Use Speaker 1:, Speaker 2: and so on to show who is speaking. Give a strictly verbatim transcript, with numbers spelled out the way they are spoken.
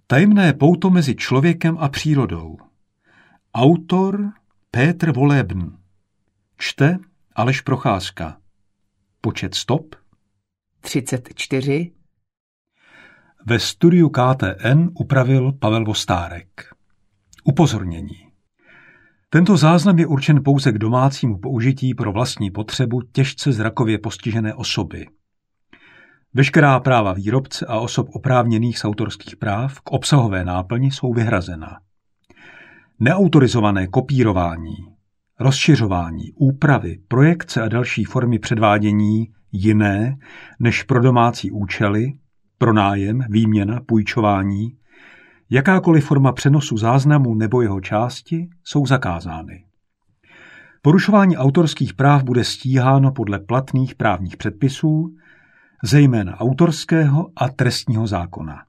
Speaker 1: Tajemné pouto mezi člověkem a přírodou. Autor Petr Volebn. Čte Aleš Procházka. Počet stop
Speaker 2: třicet čtyři.
Speaker 1: Ve studiu K T N upravil Pavel Vostárek. Upozornění. Tento záznam je určen pouze k domácímu použití pro vlastní potřebu těžce zrakově postižené osoby. Veškerá práva výrobce a osob oprávněných z autorských práv k obsahové náplni jsou vyhrazena. Neautorizované kopírování, rozšiřování, úpravy, projekce a další formy předvádění jiné než pro domácí účely, pronájem, výměna, půjčování, jakákoliv forma přenosu záznamu nebo jeho části jsou zakázány. Porušování autorských práv bude stíháno podle platných právních předpisů, zejména autorského a trestního zákona.